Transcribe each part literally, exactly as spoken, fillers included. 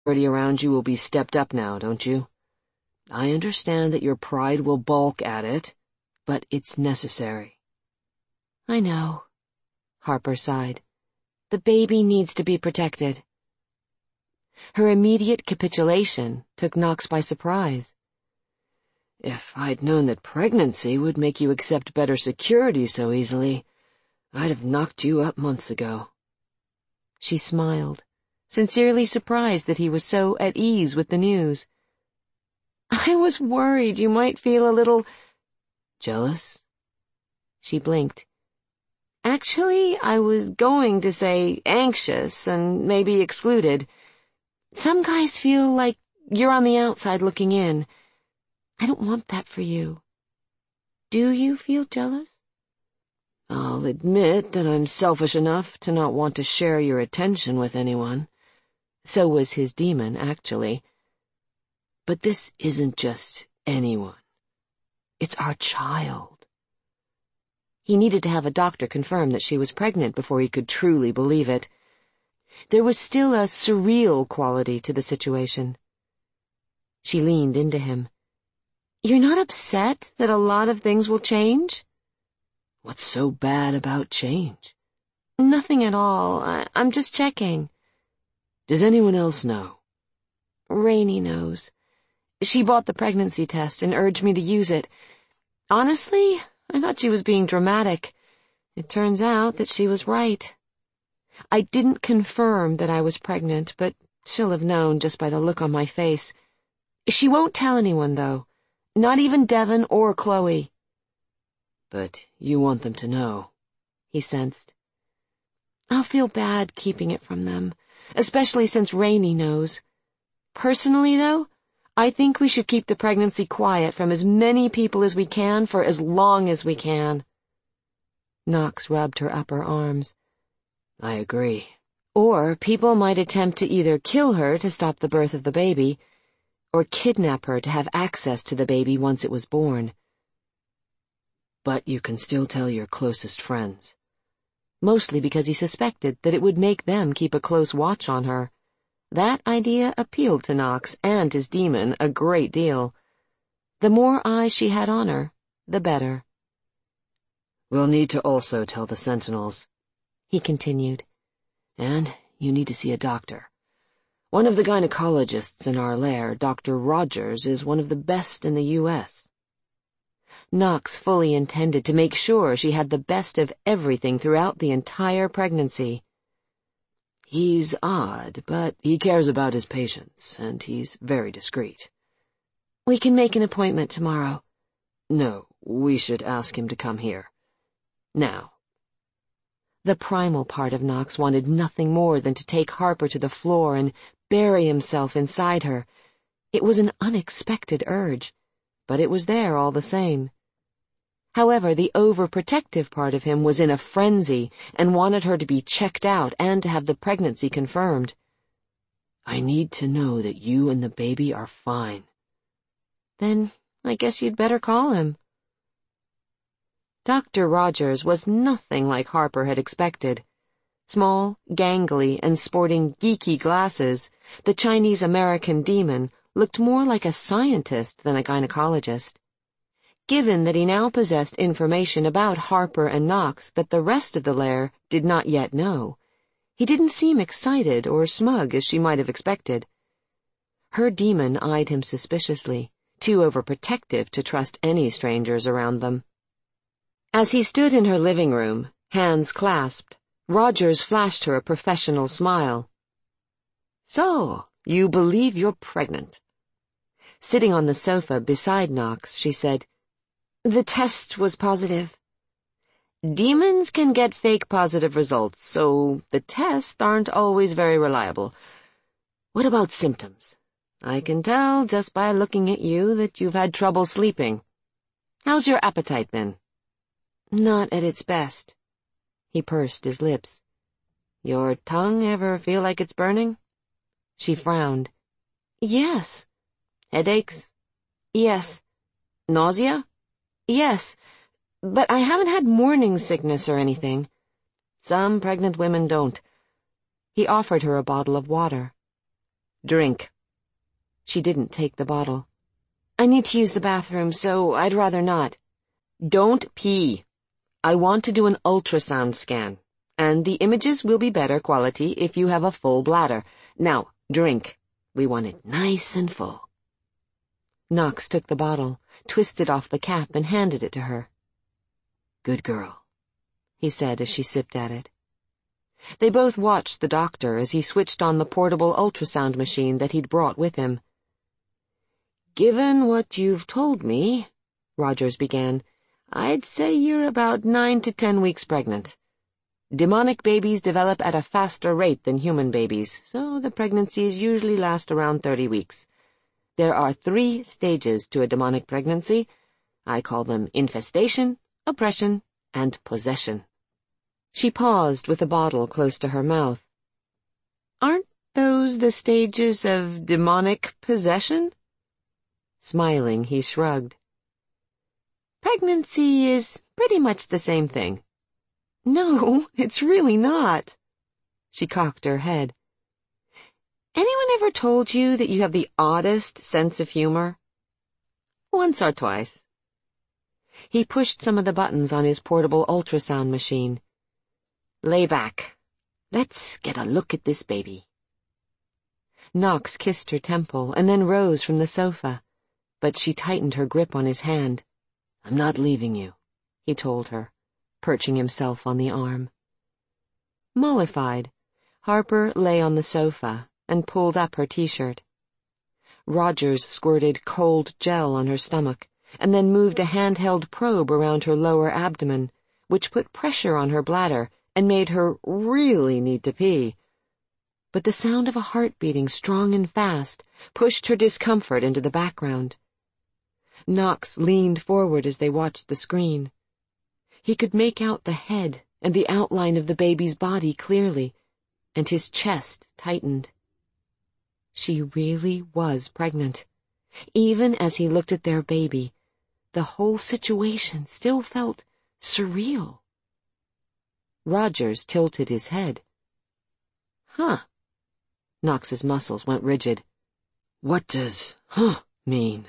Authority around you will be stepped up now, don't you? I understand that your pride will balk at it, but it's necessary. I know, Harper sighed. The baby needs to be protected. Her immediate capitulation took Knox by surprise. If I'd known that pregnancy would make you accept better security so easily, I'd have knocked you up months ago. She smiled, sincerely surprised that he was so at ease with the news. I was worried you might feel a little... Jealous? She blinked. Actually, I was going to say anxious and maybe excluded. Some guys feel like you're on the outside looking in. I don't want that for you. Do you feel jealous? I'll admit that I'm selfish enough to not want to share your attention with anyone. So was his demon, actually. But this isn't just anyone. It's our child. He needed to have a doctor confirm that she was pregnant before he could truly believe it. There was still a surreal quality to the situation. She leaned into him. You're not upset that a lot of things will change? What's so bad about change? Nothing at all. I- I'm just checking. Does anyone else know? Rainey knows. She bought the pregnancy test and urged me to use it. Honestly, I thought she was being dramatic. It turns out that she was right. I didn't confirm that I was pregnant, but she'll have known just by the look on my face. She won't tell anyone, though. Not even Devon or Chloe. But you want them to know, he sensed. I'll feel bad keeping it from them, especially since Rainey knows. Personally, though, I think we should keep the pregnancy quiet from as many people as we can for as long as we can. Knox rubbed her upper arms. I agree. Or people might attempt to either kill her to stop the birth of the baby, or kidnap her to have access to the baby once it was born. But you can still tell your closest friends. Mostly because he suspected that it would make them keep a close watch on her. That idea appealed to Knox and his demon a great deal. The more eyes she had on her, the better. We'll need to also tell the Sentinels, he continued. And you need to see a doctor. One of the gynecologists in our lair, Doctor Rogers, is one of the best in the U S Knox fully intended to make sure she had the best of everything throughout the entire pregnancy. He's odd, but he cares about his patients, and he's very discreet. We can make an appointment tomorrow. No, we should ask him to come here. Now. The primal part of Knox wanted nothing more than to take Harper to the floor and bury himself inside her. It was an unexpected urge, but it was there all the same. However, the overprotective part of him was in a frenzy and wanted her to be checked out and to have the pregnancy confirmed. I need to know that you and the baby are fine. Then I guess you'd better call him. Doctor Rogers was nothing like Harper had expected. Small, gangly, and sporting geeky glasses, the Chinese-American demon looked more like a scientist than a gynecologist. Given that he now possessed information about Harper and Knox that the rest of the lair did not yet know, he didn't seem excited or smug as she might have expected. Her demon eyed him suspiciously, too overprotective to trust any strangers around them. As he stood in her living room, hands clasped, Rogers flashed her a professional smile. So, you believe you're pregnant? Sitting on the sofa beside Knox, she said, The test was positive. Demons can get fake positive results, so the tests aren't always very reliable. What about symptoms? I can tell just by looking at you that you've had trouble sleeping. How's your appetite been? Not at its best. He pursed his lips. Your tongue ever feel like it's burning? She frowned. Yes. Headaches? Yes. Nausea? Yes, but I haven't had morning sickness or anything. Some pregnant women don't. He offered her a bottle of water. Drink." She didn't take the bottle. "I need to use the bathroom, so I'd rather not." "Don't pee. I want to do an ultrasound scan, and the images will be better quality if you have a full bladder. Now, drink. We want it nice and full." Knox took the bottle, twisted off the cap, and handed it to her. "Good girl," he said as she sipped at it. They both watched the doctor as he switched on the portable ultrasound machine that he'd brought with him. "Given what you've told me," Rogers began, "I'd say you're about nine to ten weeks pregnant. Demonic babies develop at a faster rate than human babies, so the pregnancies usually last around thirty weeks. There are three stages to a demonic pregnancy. I call them infestation, oppression, and possession." She paused with the bottle close to her mouth. "Aren't those the stages of demonic possession?" Smiling, he shrugged. "Pregnancy is pretty much the same thing." "No, it's really not." She cocked her head. "Anyone ever told you that you have the oddest sense of humor?" "Once or twice." He pushed some of the buttons on his portable ultrasound machine. "Lay back. Let's get a look at this baby." Knox kissed her temple and then rose from the sofa, but she tightened her grip on his hand. "I'm not leaving you," he told her, perching himself on the arm. Mollified, Harper lay on the sofa and pulled up her t-shirt. Rogers squirted cold gel on her stomach and then moved a handheld probe around her lower abdomen, which put pressure on her bladder and made her really need to pee. But the sound of a heart beating strong and fast pushed her discomfort into the background. Knox leaned forward as they watched the screen. He could make out the head and the outline of the baby's body clearly, and his chest tightened. She really was pregnant. Even as he looked at their baby, the whole situation still felt surreal. Rogers tilted his head. "Huh." Knox's muscles went rigid. "What does huh mean?"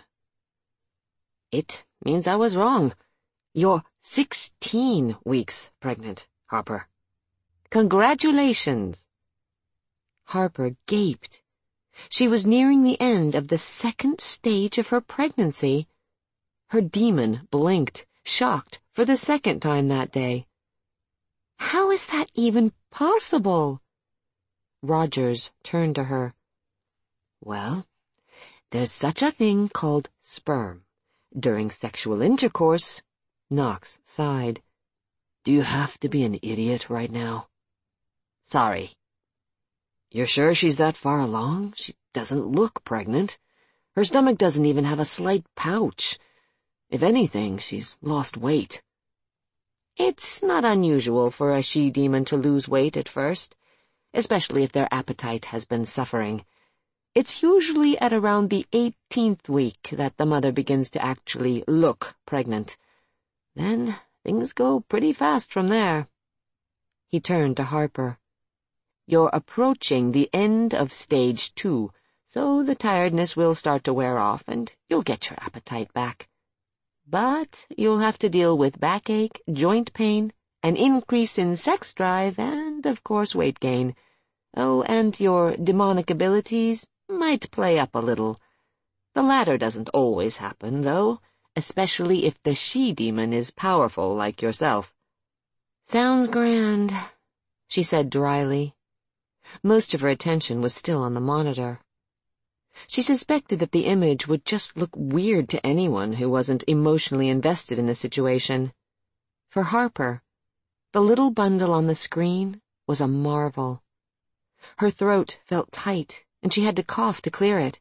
"It means I was wrong. You're sixteen weeks pregnant, Harper. Congratulations." Harper gaped. She was nearing the end of the second stage of her pregnancy. Her demon blinked, shocked, for the second time that day. "How is that even possible?" Rogers turned to her. "Well, there's such a thing called sperm. During sexual intercourse," Knox sighed. "Do you have to be an idiot right now?" "Sorry." "You're sure she's that far along? She doesn't look pregnant. Her stomach doesn't even have a slight pouch. If anything, she's lost weight." "It's not unusual for a she-demon to lose weight at first, especially if their appetite has been suffering. It's usually at around the eighteenth week that the mother begins to actually look pregnant. Then things go pretty fast from there." He turned to Harper. "You're approaching the end of stage two, so the tiredness will start to wear off and you'll get your appetite back. But you'll have to deal with backache, joint pain, an increase in sex drive, and, of course, weight gain. Oh, and your demonic abilities might play up a little. The latter doesn't always happen, though, especially if the she-demon is powerful like yourself." "Sounds grand," she said dryly. Most of her attention was still on the monitor. She suspected that the image would just look weird to anyone who wasn't emotionally invested in the situation. For Harper, the little bundle on the screen was a marvel. Her throat felt tight, and she had to cough to clear it.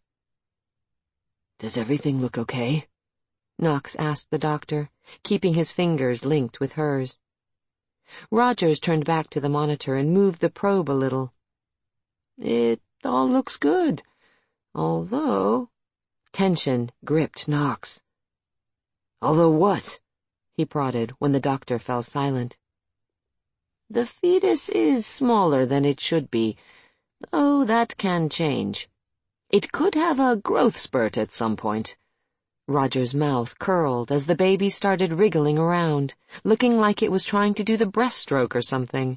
"Does everything look okay?" Knox asked the doctor, keeping his fingers linked with hers. Rogers turned back to the monitor and moved the probe a little. "It all looks good. Although—" Tension gripped Knox. "Although what?" he prodded when the doctor fell silent. "The fetus is smaller than it should be. Oh, that can change." It could have a growth spurt at some point. Roger's mouth curled as the baby started wriggling around, looking like it was trying to do the breaststroke or something.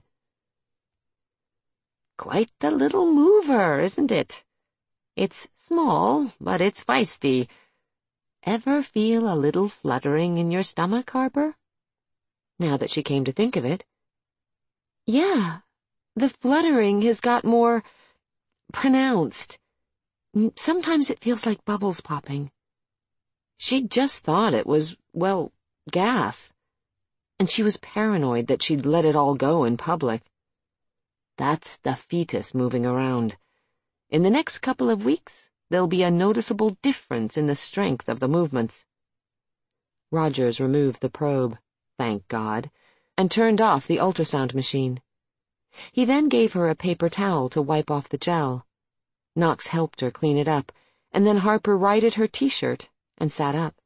Quite the little mover, isn't it? It's small, but it's feisty. Ever feel a little fluttering in your stomach, Harper? Now that she came to think of it. Yeah, the fluttering has got more pronounced. Sometimes it feels like bubbles popping. She'd just thought it was, well, gas. And she was paranoid that she'd let it all go in public. That's the fetus moving around. In the next couple of weeks, there'll be a noticeable difference in the strength of the movements. Rogers removed the probe, thank God, and turned off the ultrasound machine. He then gave her a paper towel to wipe off the gel. Knox helped her clean it up, and then Harper righted her t-shirt and sat up.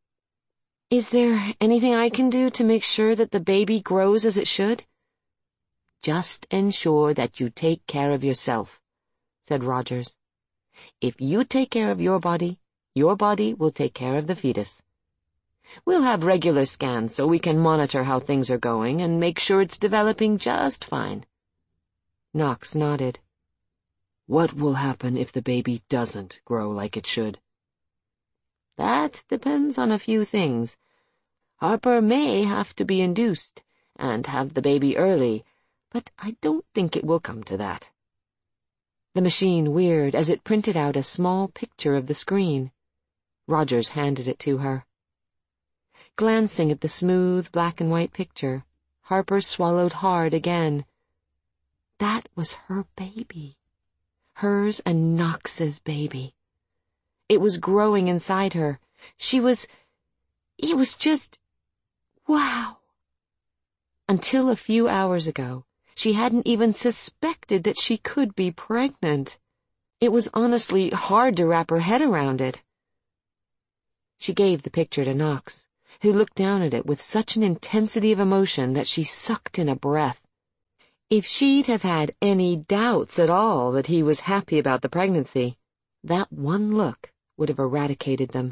Is there anything I can do to make sure that the baby grows as it should? Just ensure that you take care of yourself, said Rogers. If you take care of your body, your body will take care of the fetus. We'll have regular scans so we can monitor how things are going and make sure it's developing just fine. Knox nodded. What will happen if the baby doesn't grow like it should? That depends on a few things. Harper may have to be induced and have the baby early, but I don't think it will come to that. The machine whirred as it printed out a small picture of the screen. Rogers handed it to her. Glancing at the smooth black and white picture, Harper swallowed hard again. That was her baby. Hers and Knox's baby. It was growing inside her. She was... It was just... wow. Until a few hours ago, she hadn't even suspected that she could be pregnant. It was honestly hard to wrap her head around it. She gave the picture to Knox, who looked down at it with such an intensity of emotion that she sucked in a breath. If she'd have had any doubts at all that he was happy about the pregnancy, that one look would have eradicated them.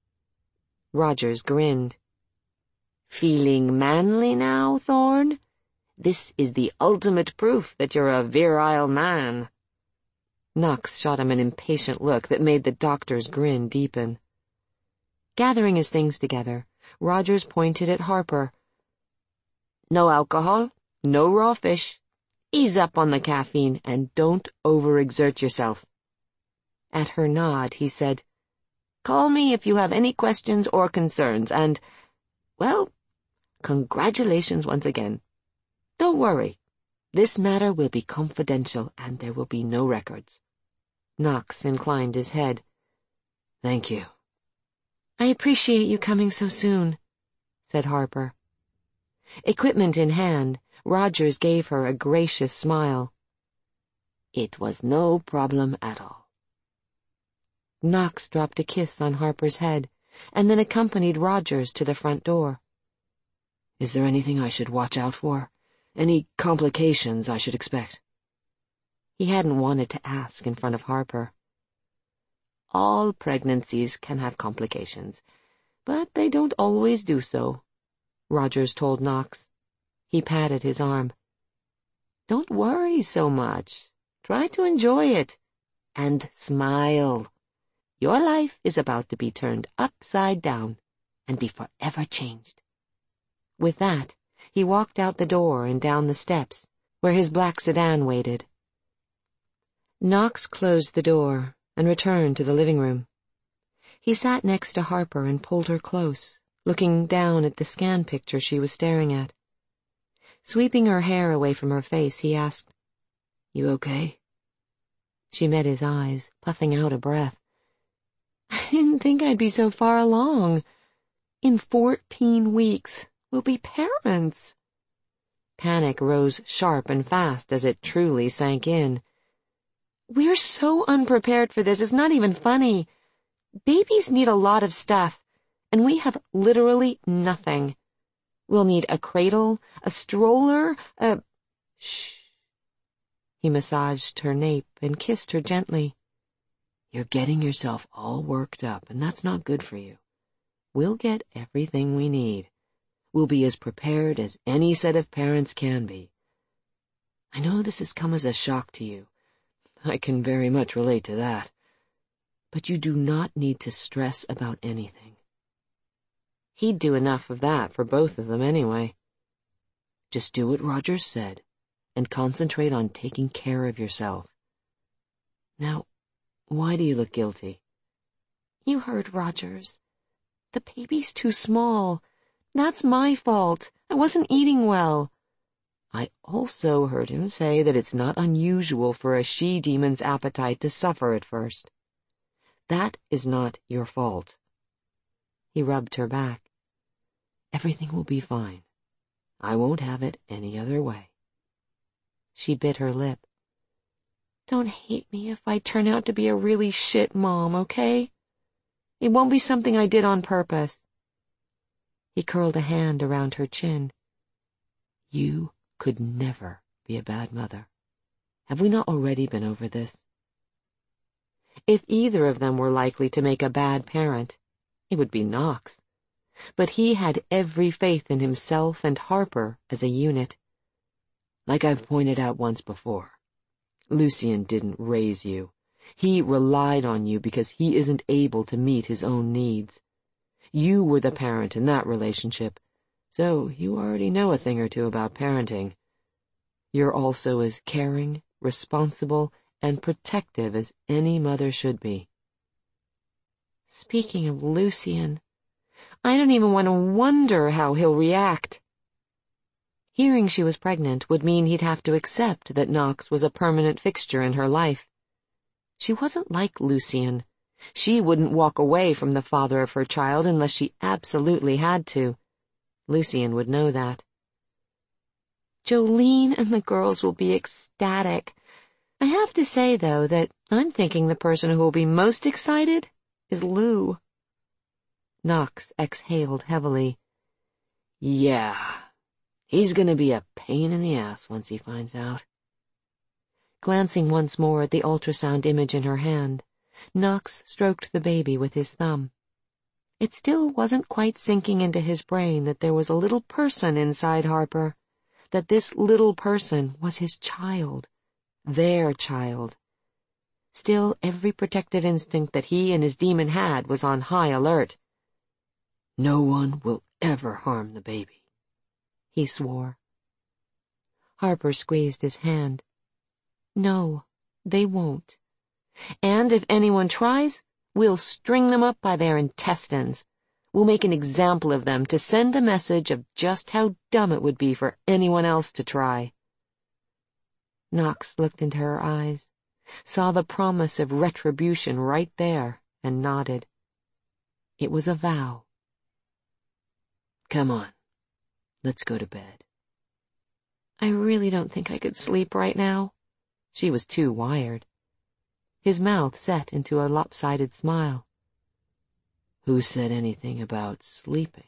Rogers grinned. Feeling manly now, Thorne? This is the ultimate proof that you're a virile man. Knox shot him an impatient look that made the doctor's grin deepen. Gathering his things together, Rogers pointed at Harper. No alcohol, no raw fish. Ease up on the caffeine and don't overexert yourself. At her nod, he said, Call me if you have any questions or concerns, and, well, congratulations once again. Don't worry. This matter will be confidential, and there will be no records. Knox inclined his head. Thank you. I appreciate you coming so soon, said Harper. Equipment in hand, Rogers gave her a gracious smile. It was no problem at all. Knox dropped a kiss on Harper's head, and then accompanied Rogers to the front door. Is there anything I should watch out for? Any complications I should expect? He hadn't wanted to ask in front of Harper. All pregnancies can have complications, but they don't always do so, Rogers told Knox. He patted his arm. Don't worry so much. Try to enjoy it. And smile. Your life is about to be turned upside down and be forever changed. With that, he walked out the door and down the steps, where his black sedan waited. Knox closed the door and returned to the living room. He sat next to Harper and pulled her close, looking down at the scan picture she was staring at. Sweeping her hair away from her face, he asked, You okay? She met his eyes, puffing out a breath. I didn't think I'd be so far along. In fourteen weeks, we'll be parents. Panic rose sharp and fast as it truly sank in. We're so unprepared for this, it's not even funny. Babies need a lot of stuff, and we have literally nothing. We'll need a cradle, a stroller, a... Shh. He massaged her nape and kissed her gently. You're getting yourself all worked up, and that's not good for you. We'll get everything we need. We'll be as prepared as any set of parents can be. I know this has come as a shock to you. I can very much relate to that. But you do not need to stress about anything. He'd do enough of that for both of them anyway. Just do what Rogers said, and concentrate on taking care of yourself. Now, why do you look guilty? You heard Rogers. The baby's too small. That's my fault. I wasn't eating well. I also heard him say that it's not unusual for a she-demon's appetite to suffer at first. That is not your fault. He rubbed her back. Everything will be fine. I won't have it any other way. She bit her lip. Don't hate me if I turn out to be a really shit mom, okay? It won't be something I did on purpose. He curled a hand around her chin. You could never be a bad mother. Have we not already been over this? If either of them were likely to make a bad parent, it would be Knox. But he had every faith in himself and Harper as a unit. Like I've pointed out once before, Lucien didn't raise you. He relied on you because he isn't able to meet his own needs. You were the parent in that relationship, so you already know a thing or two about parenting. You're also as caring, responsible, and protective as any mother should be. Speaking of Lucien, I don't even want to wonder how he'll react. Hearing she was pregnant would mean he'd have to accept that Knox was a permanent fixture in her life. She wasn't like Lucien. She wouldn't walk away from the father of her child unless she absolutely had to. Lucien would know that. Jolene and the girls will be ecstatic. I have to say, though, that I'm thinking the person who will be most excited is Lou. Knox exhaled heavily. Yeah, he's gonna be a pain in the ass once he finds out. Glancing once more at the ultrasound image in her hand, Knox stroked the baby with his thumb. It still wasn't quite sinking into his brain that there was a little person inside Harper, that this little person was his child, their child. Still, every protective instinct that he and his demon had was on high alert. No one will ever harm the baby, he swore. Harper squeezed his hand. No, they won't. And if anyone tries, we'll string them up by their intestines. We'll make an example of them to send a message of just how dumb it would be for anyone else to try. Knox looked into her eyes, saw the promise of retribution right there, and nodded. It was a vow. Come on, let's go to bed. I really don't think I could sleep right now. She was too wired. His mouth set into a lopsided smile. Who said anything about sleeping?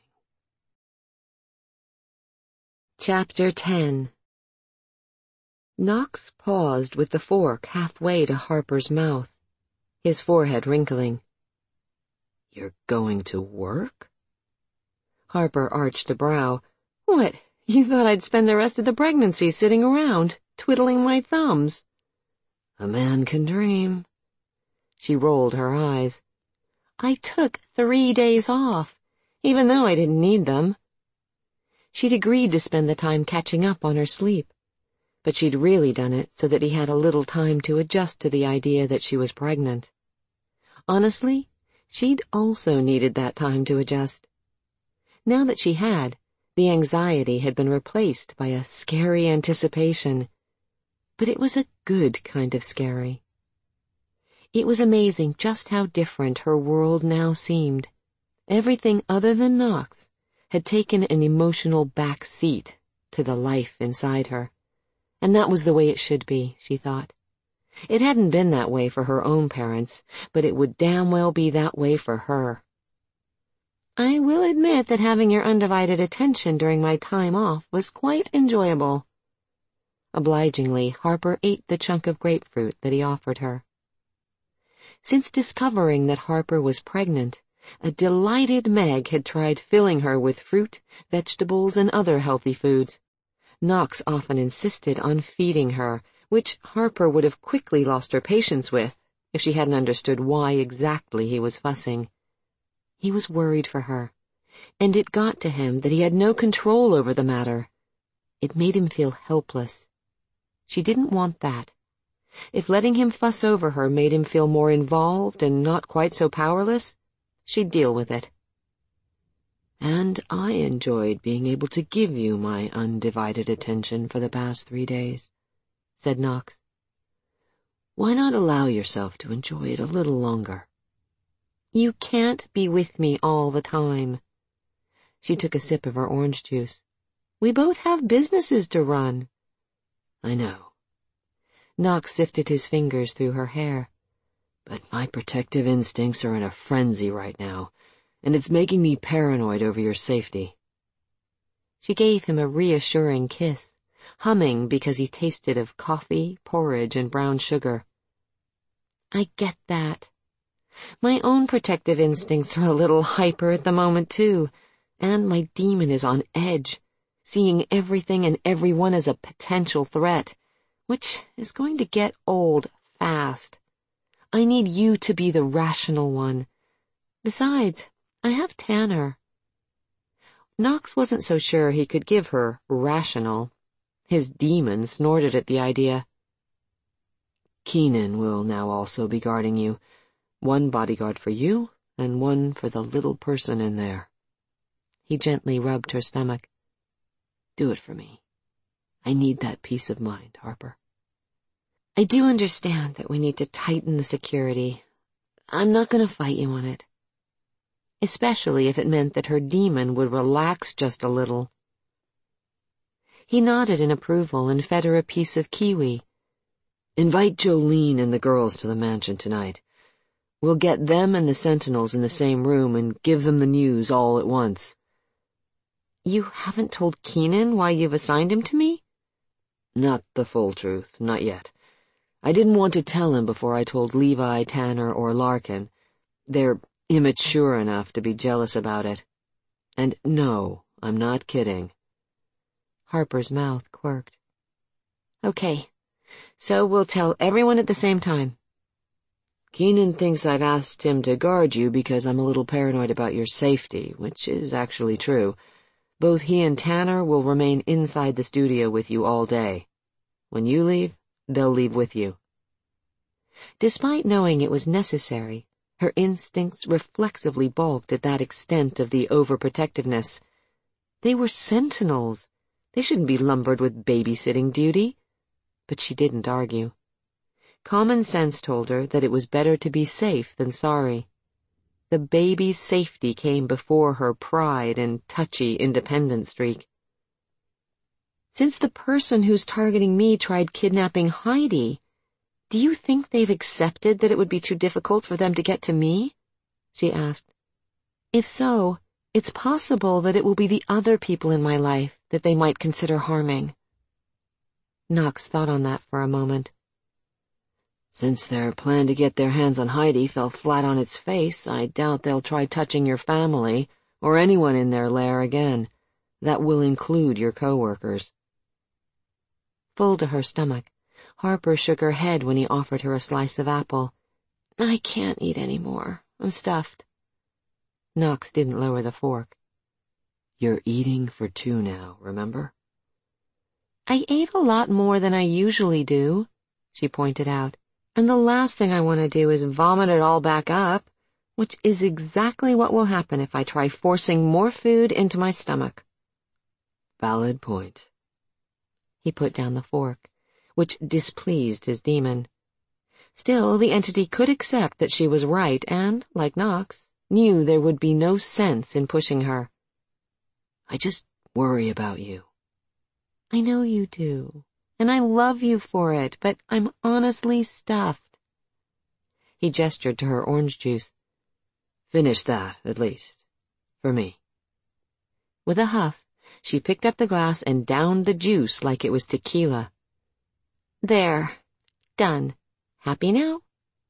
Chapter ten. Knox paused with the fork halfway to Harper's mouth, his forehead wrinkling. You're going to work? Harper arched a brow. What, you thought I'd spend the rest of the pregnancy sitting around, twiddling my thumbs? A man can dream. She rolled her eyes. I took three days off, even though I didn't need them. She'd agreed to spend the time catching up on her sleep, but she'd really done it so that he had a little time to adjust to the idea that she was pregnant. Honestly, she'd also needed that time to adjust. Now that she had, the anxiety had been replaced by a scary anticipation. But it was a good kind of scary. It was amazing just how different her world now seemed. Everything other than Knox had taken an emotional back seat to the life inside her. And that was the way it should be, she thought. It hadn't been that way for her own parents, but it would damn well be that way for her. I will admit that having your undivided attention during my time off was quite enjoyable. Obligingly, Harper ate the chunk of grapefruit that he offered her. Since discovering that Harper was pregnant, a delighted Meg had tried filling her with fruit, vegetables, and other healthy foods. Knox often insisted on feeding her, which Harper would have quickly lost her patience with if she hadn't understood why exactly he was fussing. He was worried for her, and it got to him that he had no control over the matter. It made him feel helpless. She didn't want that. If letting him fuss over her made him feel more involved and not quite so powerless, she'd deal with it. And I enjoyed being able to give you my undivided attention for the past three days, said Knox. Why not allow yourself to enjoy it a little longer? You can't be with me all the time. She took a sip of her orange juice. We both have businesses to run. I know. Knox sifted his fingers through her hair. But my protective instincts are in a frenzy right now, and it's making me paranoid over your safety. She gave him a reassuring kiss, humming because he tasted of coffee, porridge, and brown sugar. I get that. My own protective instincts are a little hyper at the moment, too, and my demon is on edge, seeing everything and everyone as a potential threat, which is going to get old fast. I need you to be the rational one. Besides, I have Tanner. Knox wasn't so sure he could give her rational. His demon snorted at the idea. Keenan will now also be guarding you. One bodyguard for you, and one for the little person in there. He gently rubbed her stomach. Do it for me. I need that peace of mind, Harper. I do understand that we need to tighten the security. I'm not going to fight you on it. Especially if it meant that her demon would relax just a little. He nodded in approval and fed her a piece of kiwi. Invite Jolene and the girls to the mansion tonight. We'll get them and the sentinels in the same room and give them the news all at once. You haven't told Keenan why you've assigned him to me? Not the full truth, not yet. I didn't want to tell him before I told Levi, Tanner, or Larkin. They're immature enough to be jealous about it. And no, I'm not kidding. Harper's mouth quirked. Okay, so we'll tell everyone at the same time. Keenan thinks I've asked him to guard you because I'm a little paranoid about your safety, which is actually true. Both he and Tanner will remain inside the studio with you all day. When you leave, they'll leave with you. Despite knowing it was necessary, her instincts reflexively balked at that extent of the overprotectiveness. They were sentinels. They shouldn't be lumbered with babysitting duty. But she didn't argue. Common sense told her that it was better to be safe than sorry. The baby's safety came before her pride and touchy independent streak. Since the person who's targeting me tried kidnapping Heidi, do you think they've accepted that it would be too difficult for them to get to me? She asked. If so, it's possible that it will be the other people in my life that they might consider harming. Knox thought on that for a moment. Since their plan to get their hands on Heidi fell flat on its face, I doubt they'll try touching your family or anyone in their lair again. That will include your co-workers. Full to her stomach, Harper shook her head when he offered her a slice of apple. I can't eat any more. I'm stuffed. Knox didn't lower the fork. You're eating for two now, remember? I ate a lot more than I usually do, she pointed out, and the last thing I want to do is vomit it all back up, which is exactly what will happen if I try forcing more food into my stomach. Valid point. He put down the fork, which displeased his demon. Still, the entity could accept that she was right and, like Knox, knew there would be no sense in pushing her. I just worry about you. I know you do, and I love you for it, but I'm honestly stuffed. He gestured to her orange juice. Finish that, at least. For me. With a huff, she picked up the glass and downed the juice like it was tequila. There. Done. Happy now?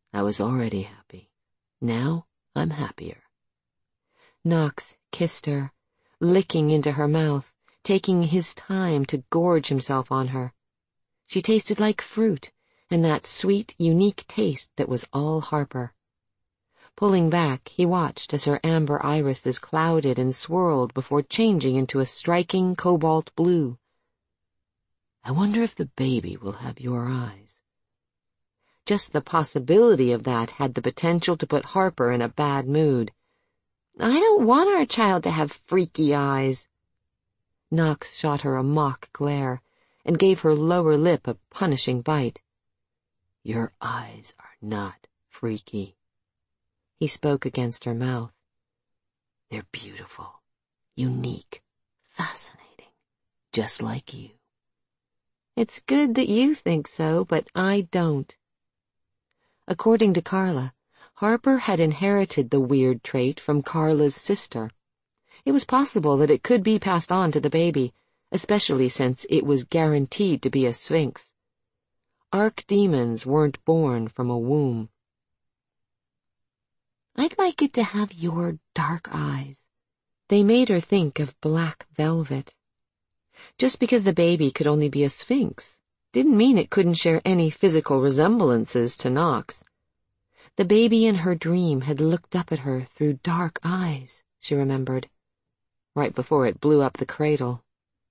I was already happy. Now I'm happier." Knox kissed her, licking into her mouth, taking his time to gorge himself on her. She tasted like fruit, and that sweet, unique taste that was all Harper. Pulling back, he watched as her amber irises clouded and swirled before changing into a striking cobalt blue. "I wonder if the baby will have your eyes." Just the possibility of that had the potential to put Harper in a bad mood. "I don't want our child to have freaky eyes." Knox shot her a mock glare and gave her lower lip a punishing bite. "Your eyes are not freaky." He spoke against her mouth. "They're beautiful, unique, fascinating, just like you." "It's good that you think so, but I don't." According to Carla, Harper had inherited the weird trait from Carla's sister. It was possible that it could be passed on to the baby, especially since it was guaranteed to be a sphinx. Archdemons weren't born from a womb. "I'd like it to have your dark eyes." They made her think of black velvet. Just because the baby could only be a sphinx didn't mean it couldn't share any physical resemblances to Knox. The baby in her dream had looked up at her through dark eyes, she remembered, right before it blew up the cradle.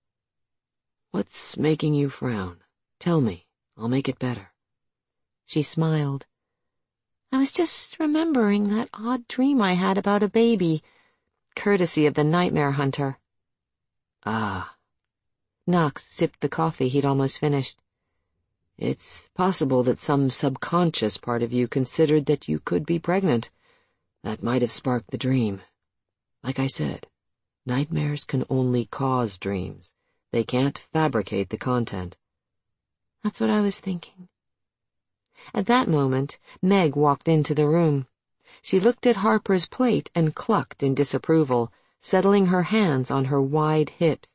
"What's making you frown? Tell me, I'll make it better." She smiled. "I was just remembering that odd dream I had about a baby, courtesy of the nightmare hunter." "Ah." Knox sipped the coffee he'd almost finished. "It's possible that some subconscious part of you considered that you could be pregnant. That might have sparked the dream. Like I said, nightmares can only cause dreams. They can't fabricate the content." "That's what I was thinking." At that moment, Meg walked into the room. She looked at Harper's plate and clucked in disapproval, settling her hands on her wide hips.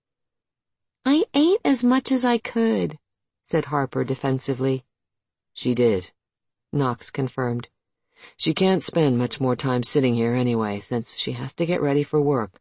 "I ate as much as I could," said Harper defensively. "She did," Knox confirmed. "She can't spend much more time sitting here anyway, since she has to get ready for work."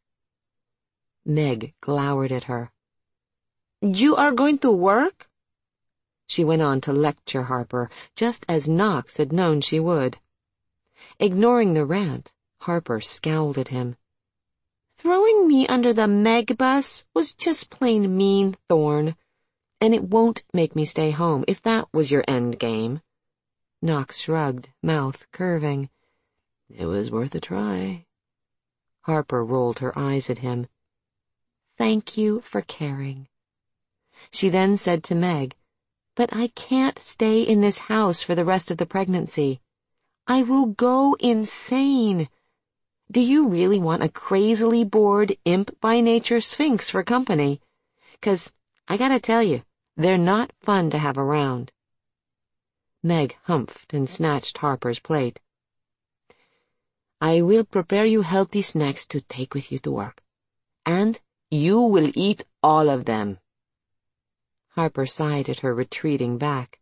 Meg glowered at her. "You are going to work?" She went on to lecture Harper, just as Knox had known she would. Ignoring the rant, Harper scowled at him. "Throwing me under the Meg bus was just plain mean, Thorne. And it won't make me stay home, if that was your end game." Knox shrugged, mouth curving. "It was worth a try." Harper rolled her eyes at him. "Thank you for caring." She then said to Meg, "But I can't stay in this house for the rest of the pregnancy. I will go insane. Do you really want a crazily bored, imp-by-nature sphinx for company? 'Cause I gotta tell you, they're not fun to have around." Meg humphed and snatched Harper's plate. "I will prepare you healthy snacks to take with you to work. And you will eat all of them." Harper sighed at her retreating back.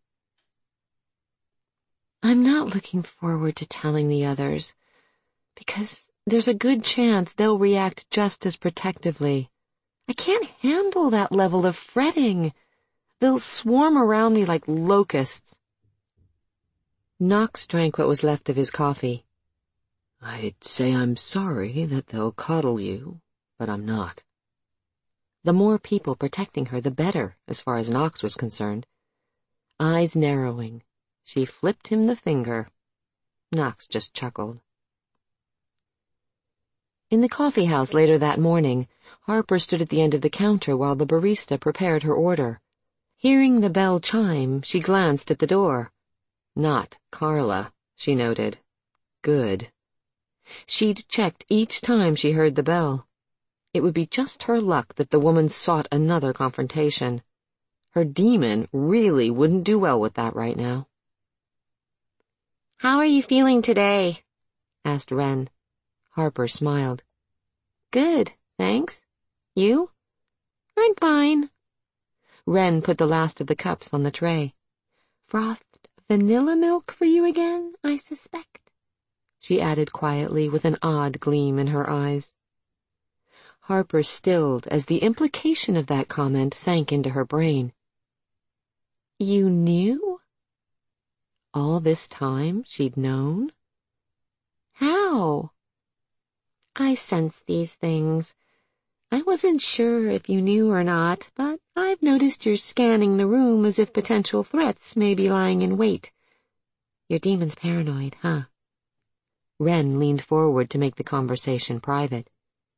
"I'm not looking forward to telling the others, because there's a good chance they'll react just as protectively. I can't handle that level of fretting. They'll swarm around me like locusts." Knox drank what was left of his coffee. "I'd say I'm sorry that they'll coddle you, but I'm not." The more people protecting her, the better, as far as Knox was concerned. Eyes narrowing, she flipped him the finger. Knox just chuckled. In the coffee house later that morning, Harper stood at the end of the counter while the barista prepared her order. Hearing the bell chime, she glanced at the door. Not Carla, she noted. Good. She'd checked each time she heard the bell. It would be just her luck that the woman sought another confrontation. Her demon really wouldn't do well with that right now. "How are you feeling today?" asked Wren. Harper smiled. "Good, thanks. You?" "I'm fine." Wren put the last of the cups on the tray. "Frothed vanilla milk for you again, I suspect," she added quietly with an odd gleam in her eyes. Harper stilled as the implication of that comment sank into her brain. You knew? All this time she'd known? How? I sense these things. I wasn't sure if you knew or not, but I've noticed you're scanning the room as if potential threats may be lying in wait. Your demon's paranoid, huh? Wren leaned forward to make the conversation private.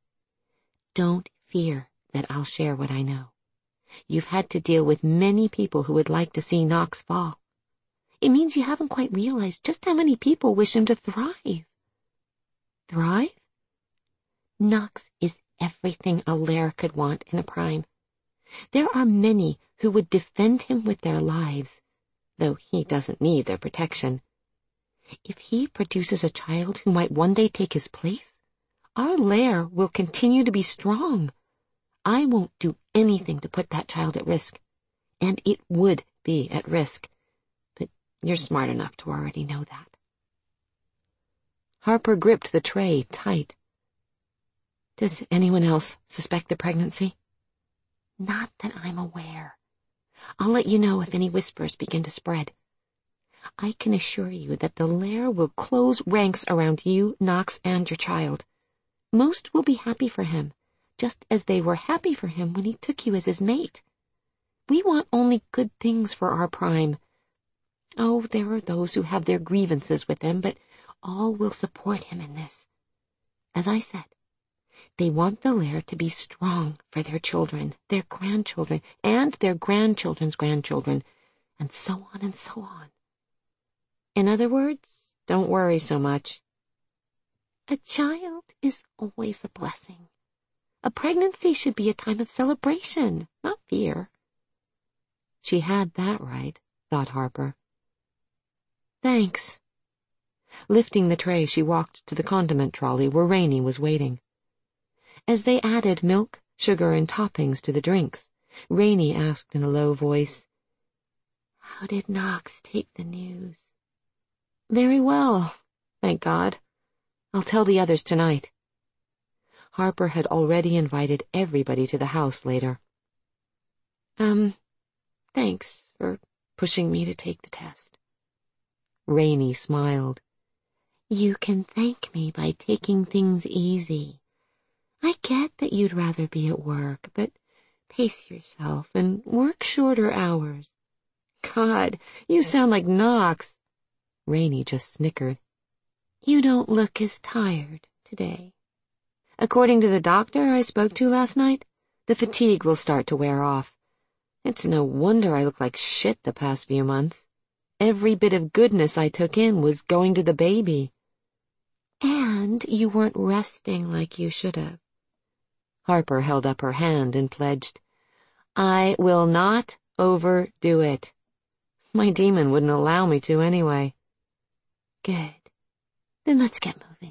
Don't fear that I'll share what I know. You've had to deal with many people who would like to see Knox fall. It means you haven't quite realized just how many people wish him to thrive. Thrive? Knox is everything a lair could want in a prime. There are many who would defend him with their lives, though he doesn't need their protection. If he produces a child who might one day take his place, our lair will continue to be strong. I won't do anything to put that child at risk, and it would be at risk, but you're smart enough to already know that. Harper gripped the tray tight. Does anyone else suspect the pregnancy? Not that I'm aware. I'll let you know if any whispers begin to spread. I can assure you that the lair will close ranks around you, Knox, and your child. Most will be happy for him, just as they were happy for him when he took you as his mate. We want only good things for our prime. Oh, there are those who have their grievances with him, but all will support him in this. As I said, they want the lair to be strong for their children, their grandchildren, and their grandchildren's grandchildren, and so on and so on. In other words, don't worry so much. A child is always a blessing. A pregnancy should be a time of celebration, not fear. She had that right, thought Harper. Thanks. Lifting the tray, she walked to the condiment trolley where Rainey was waiting. As they added milk, sugar, and toppings to the drinks, Rainey asked in a low voice, How did Knox take the news? Very well, thank God. I'll tell the others tonight. Harper had already invited everybody to the house later. Um, thanks for pushing me to take the test. Rainey smiled. You can thank me by taking things easy. I get that you'd rather be at work, but pace yourself and work shorter hours. God, you sound like Knox. Rainey just snickered. You don't look as tired today. According to the doctor I spoke to last night, the fatigue will start to wear off. It's no wonder I look like shit the past few months. Every bit of goodness I took in was going to the baby. And you weren't resting like you should have. Harper held up her hand and pledged, I will not overdo it. My demon wouldn't allow me to anyway. Good. Then let's get moving.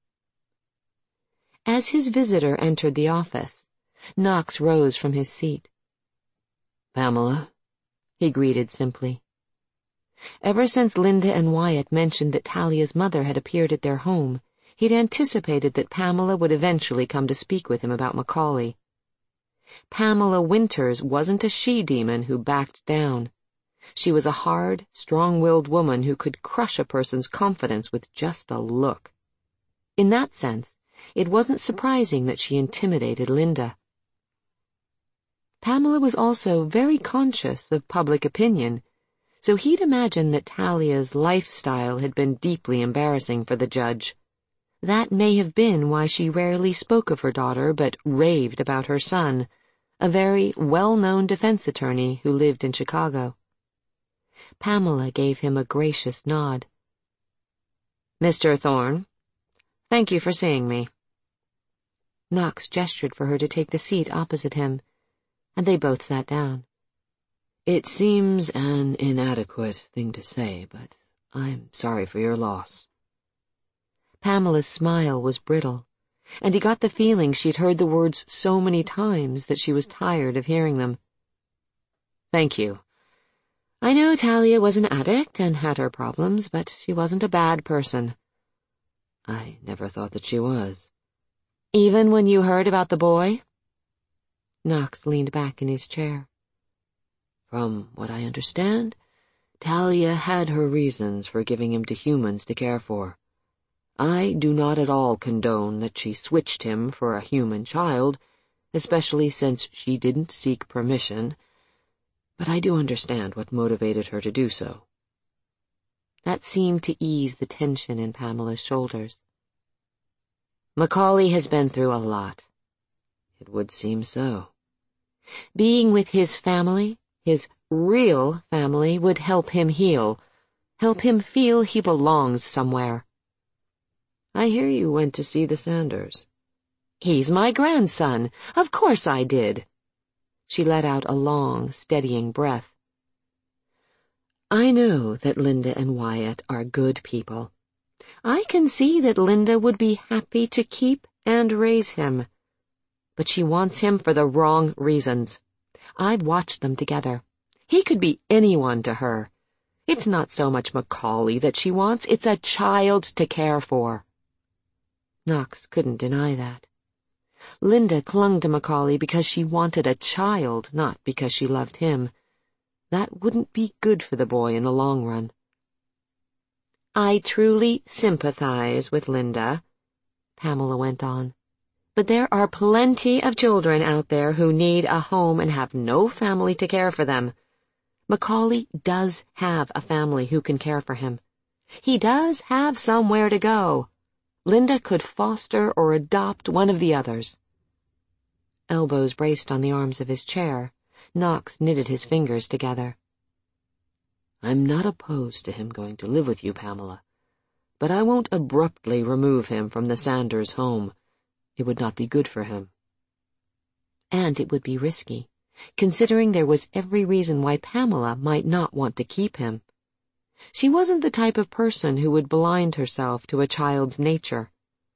As his visitor entered the office, Knox rose from his seat. Pamela, he greeted simply. Ever since Linda and Wyatt mentioned that Talia's mother had appeared at their home, he'd anticipated that Pamela would eventually come to speak with him about Macaulay. Pamela Winters wasn't a she-demon who backed down. She was a hard, strong-willed woman who could crush a person's confidence with just a look. In that sense, it wasn't surprising that she intimidated Linda. Pamela was also very conscious of public opinion, so he'd imagined that Talia's lifestyle had been deeply embarrassing for the judge. That may have been why she rarely spoke of her daughter but raved about her son, a very well-known defense attorney who lived in Chicago. Pamela gave him a gracious nod. Mister Thorne, thank you for seeing me. Knox gestured for her to take the seat opposite him, and they both sat down. It seems an inadequate thing to say, but I'm sorry for your loss. Pamela's smile was brittle, and he got the feeling she'd heard the words so many times that she was tired of hearing them. Thank you. I knew Talia was an addict and had her problems, but she wasn't a bad person. I never thought that she was. Even when you heard about the boy? Knox leaned back in his chair. From what I understand, Talia had her reasons for giving him to humans to care for. I do not at all condone that she switched him for a human child, especially since she didn't seek permission, but I do understand what motivated her to do so. That seemed to ease the tension in Pamela's shoulders. Macaulay has been through a lot. It would seem so. Being with his family, his real family, would help him heal, help him feel he belongs somewhere. I hear you went to see the Sanders. He's my grandson. Of course I did. She let out a long, steadying breath. I know that Linda and Wyatt are good people. I can see that Linda would be happy to keep and raise him. But she wants him for the wrong reasons. I've watched them together. He could be anyone to her. It's not so much Macaulay that she wants, it's a child to care for. Knox couldn't deny that. Linda clung to Macaulay because she wanted a child, not because she loved him. That wouldn't be good for the boy in the long run. I truly sympathize with Linda, Pamela went on. But there are plenty of children out there who need a home and have no family to care for them. Macaulay does have a family who can care for him. He does have somewhere to go. Linda could foster or adopt one of the others. Elbows braced on the arms of his chair, Knox knitted his fingers together. I'm not opposed to him going to live with you, Pamela, but I won't abruptly remove him from the Sanders home. It would not be good for him. And it would be risky, considering there was every reason why Pamela might not want to keep him. She wasn't the type of person who would blind herself to a child's nature.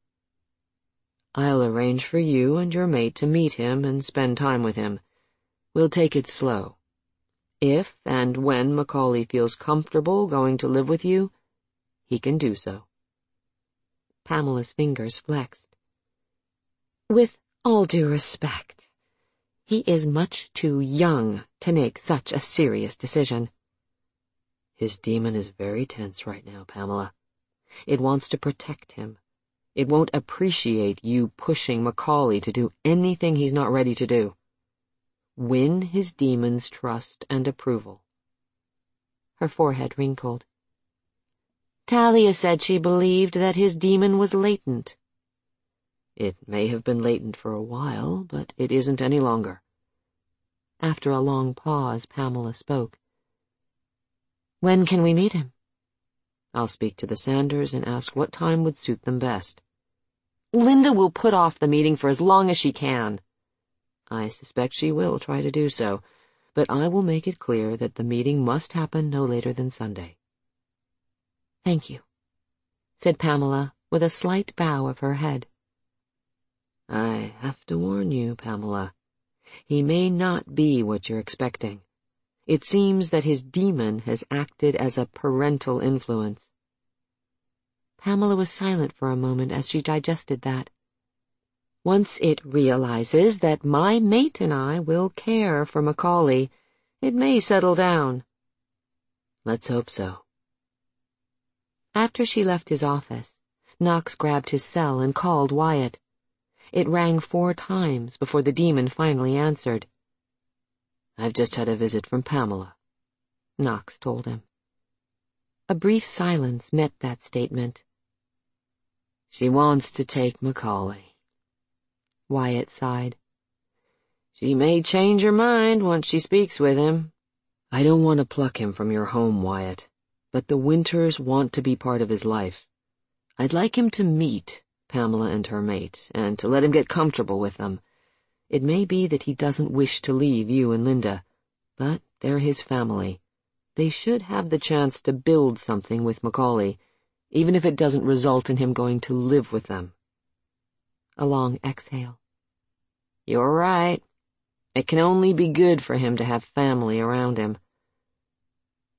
I'll arrange for you and your mate to meet him and spend time with him. We'll take it slow. If and when Macaulay feels comfortable going to live with you, he can do so. Pamela's fingers flexed. With all due respect, he is much too young to make such a serious decision. His demon is very tense right now, Pamela. It wants to protect him. It won't appreciate you pushing Macaulay to do anything he's not ready to do. Win his demon's trust and approval. Her forehead wrinkled. Talia said she believed that his demon was latent. It may have been latent for a while, but it isn't any longer. After a long pause, Pamela spoke. When can we meet him? I'll speak to the Sanders and ask what time would suit them best. Linda will put off the meeting for as long as she can. I suspect she will try to do so, but I will make it clear that the meeting must happen no later than Sunday. Thank you, said Pamela with a slight bow of her head. I have to warn you, Pamela. He may not be what you're expecting. It seems that his demon has acted as a parental influence. Pamela was silent for a moment as she digested that. Once it realizes that my mate and I will care for Macaulay, it may settle down. Let's hope so. After she left his office, Knox grabbed his cell and called Wyatt. It rang four times before the demon finally answered. I've just had a visit from Pamela, Knox told him. A brief silence met that statement. She wants to take Macaulay. Wyatt sighed. She may change her mind once she speaks with him. I don't want to pluck him from your home, Wyatt, but the Winters want to be part of his life. I'd like him to meet Pamela and her mate, and to let him get comfortable with them. It may be that he doesn't wish to leave you and Linda, but they're his family. They should have the chance to build something with Macaulay, even if it doesn't result in him going to live with them. A long exhale. You're right. It can only be good for him to have family around him.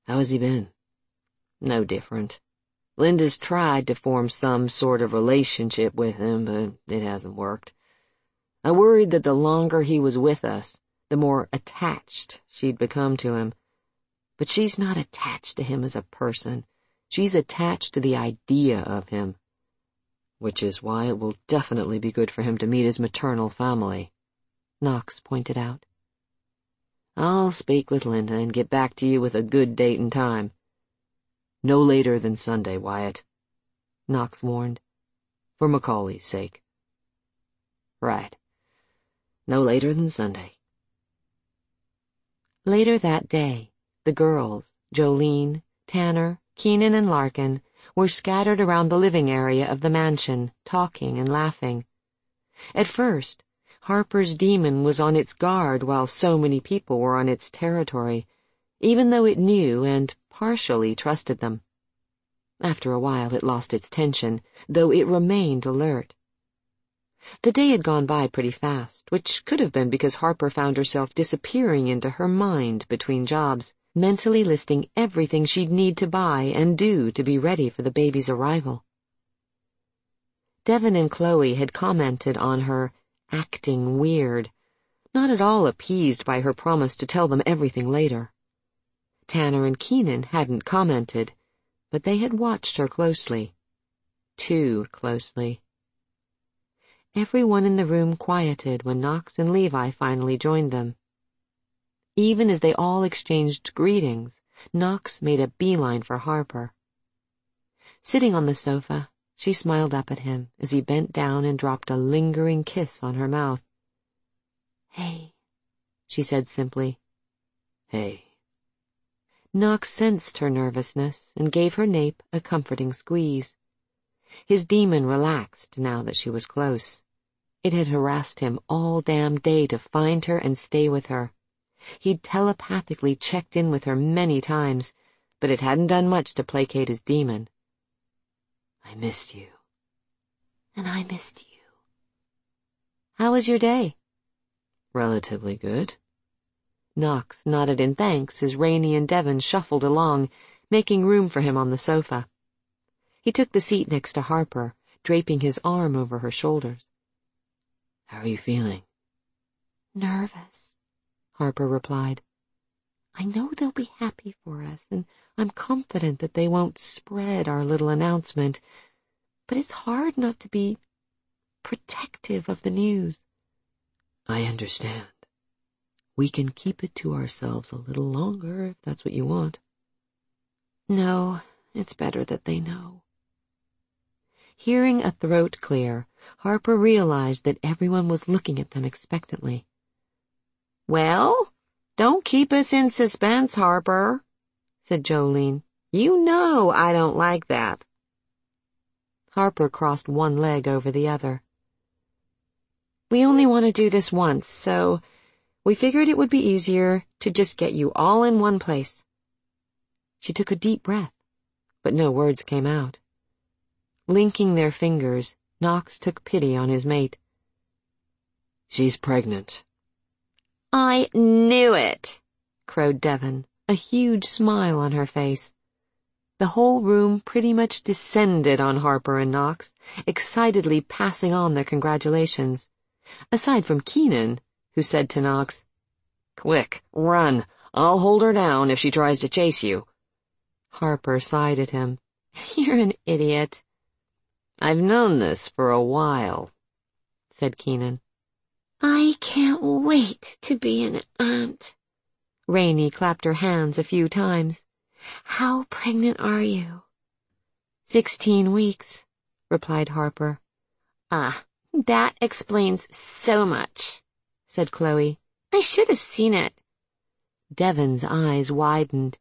How has he been? No different. Linda's tried to form some sort of relationship with him, but it hasn't worked. I worried that the longer he was with us, the more attached she'd become to him. But she's not attached to him as a person. She's attached to the idea of him. Which is why it will definitely be good for him to meet his maternal family, Knox pointed out. I'll speak with Linda and get back to you with a good date and time. No later than Sunday, Wyatt, Knox warned, for Macaulay's sake. Right. No later than Sunday. Later that day, the girls, Jolene, Tanner, Keenan, and Larkin, were scattered around the living area of the mansion, talking and laughing. At first, Harper's demon was on its guard while so many people were on its territory, even though it knew and partially trusted them. After a while it lost its tension, though it remained alert. The day had gone by pretty fast, which could have been because Harper found herself disappearing into her mind between jobs, mentally listing everything she'd need to buy and do to be ready for the baby's arrival. Devin and Chloe had commented on her acting weird, not at all appeased by her promise to tell them everything later. Tanner and Keenan hadn't commented, but they had watched her closely. Too closely. Everyone in the room quieted when Knox and Levi finally joined them. Even as they all exchanged greetings, Knox made a beeline for Harper. Sitting on the sofa, she smiled up at him as he bent down and dropped a lingering kiss on her mouth. "Hey," she said simply. Hey. Knox sensed her nervousness and gave her nape a comforting squeeze. His demon relaxed now that she was close. It had harassed him all damn day to find her and stay with her. He'd telepathically checked in with her many times, but it hadn't done much to placate his demon. I missed you. And I missed you. How was your day? Relatively good. Knox nodded in thanks as Rainey and Devin shuffled along, making room for him on the sofa. He took the seat next to Harper, draping his arm over her shoulders. How are you feeling? Nervous, Harper replied. I know they'll be happy for us, and I'm confident that they won't spread our little announcement, but it's hard not to be protective of the news. I understand. We can keep it to ourselves a little longer if that's what you want. No, it's better that they know. Hearing a throat clear, Harper realized that everyone was looking at them expectantly. Well, don't keep us in suspense, Harper, said Jolene. You know I don't like that. Harper crossed one leg over the other. We only want to do this once, so we figured it would be easier to just get you all in one place. She took a deep breath, but no words came out. Linking their fingers, Knox took pity on his mate. She's pregnant. I knew it, crowed Devin, a huge smile on her face. The whole room pretty much descended on Harper and Knox, excitedly passing on their congratulations. Aside from Keenan, who said to Knox, Quick, run. I'll hold her down if she tries to chase you. Harper sighed at him. You're an idiot. I've known this for a while, said Keenan. I can't wait to be an aunt. Rainey clapped her hands a few times. How pregnant are you? Sixteen weeks, replied Harper. Ah, that explains so much, said Chloe. I should have seen it. Devin's eyes widened.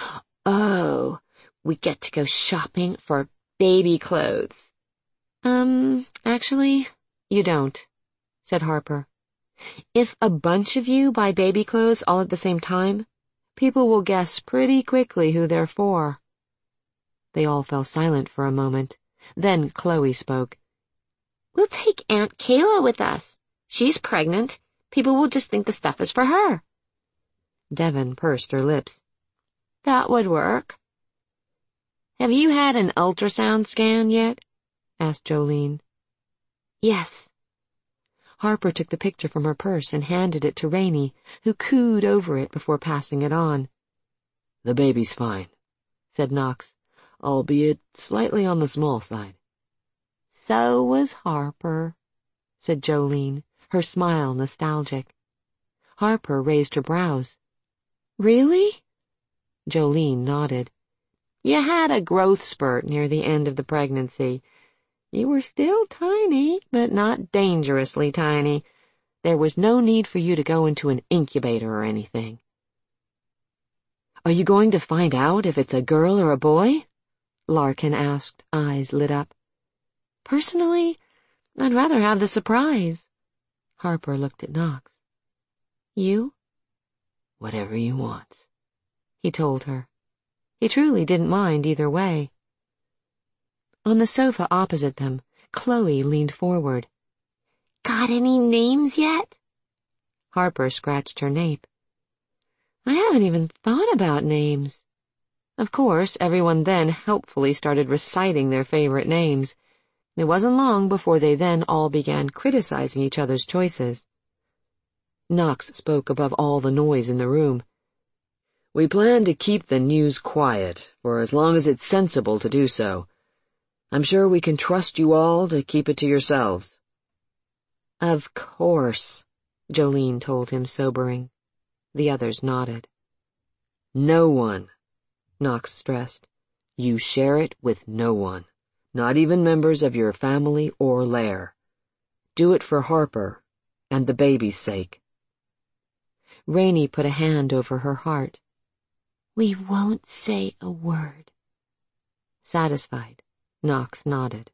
Oh, we get to go shopping for baby clothes. Um, actually, you don't, said Harper. If a bunch of you buy baby clothes all at the same time, people will guess pretty quickly who they're for. They all fell silent for a moment. Then Chloe spoke. We'll take Aunt Kayla with us. She's pregnant. People will just think the stuff is for her. Devin pursed her lips. That would work. Have you had an ultrasound scan yet? Asked Jolene. Yes. Harper took the picture from her purse and handed it to Rainey, who cooed over it before passing it on. The baby's fine, said Knox, albeit slightly on the small side. So was Harper, said Jolene, her smile nostalgic. Harper raised her brows. Really? Jolene nodded. You had a growth spurt near the end of the pregnancy. You were still tiny, but not dangerously tiny. There was no need for you to go into an incubator or anything. Are you going to find out if it's a girl or a boy? Larkin asked, eyes lit up. Personally, I'd rather have the surprise. Harper looked at Knox. You? Whatever you want, he told her. He truly didn't mind either way. On the sofa opposite them, Chloe leaned forward. Got any names yet? Harper scratched her nape. I haven't even thought about names. Of course, everyone then helpfully started reciting their favorite names. It wasn't long before they then all began criticizing each other's choices. Knox spoke above all the noise in the room. We plan to keep the news quiet for as long as it's sensible to do so. I'm sure we can trust you all to keep it to yourselves. Of course, Jolene told him, sobering. The others nodded. No one, Knox stressed. You share it with no one, not even members of your family or lair. Do it for Harper and the baby's sake. Rainey put a hand over her heart. We won't say a word. Satisfied, Knox nodded.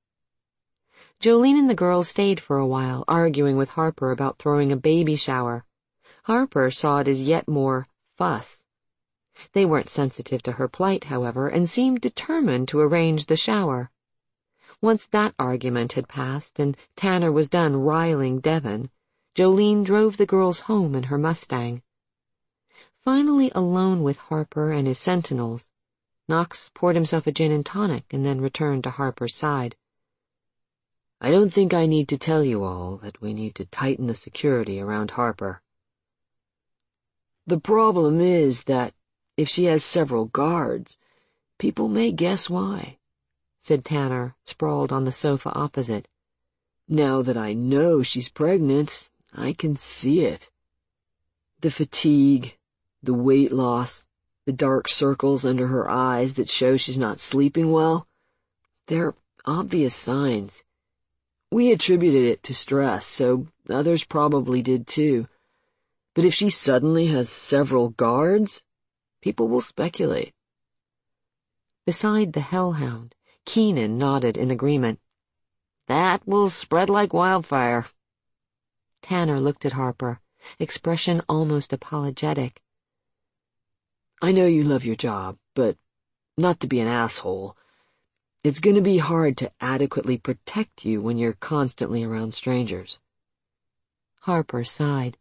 Jolene and the girls stayed for a while, arguing with Harper about throwing a baby shower. Harper saw it as yet more fuss. They weren't sensitive to her plight, however, and seemed determined to arrange the shower. Once that argument had passed and Tanner was done riling Devon, Jolene drove the girls home in her Mustang. Finally alone with Harper and his sentinels, Knox poured himself a gin and tonic and then returned to Harper's side. I don't think I need to tell you all that we need to tighten the security around Harper. The problem is that if she has several guards, people may guess why, said Tanner, sprawled on the sofa opposite. Now that I know she's pregnant, I can see it. The fatigue, the weight loss, the dark circles under her eyes that show she's not sleeping well, they're obvious signs. We attributed it to stress, so others probably did too. But if she suddenly has several guards, people will speculate. Beside the hellhound, Keenan nodded in agreement. That will spread like wildfire. Tanner looked at Harper, expression almost apologetic. I know you love your job, but not to be an asshole. It's going to be hard to adequately protect you when you're constantly around strangers. Harper sighed.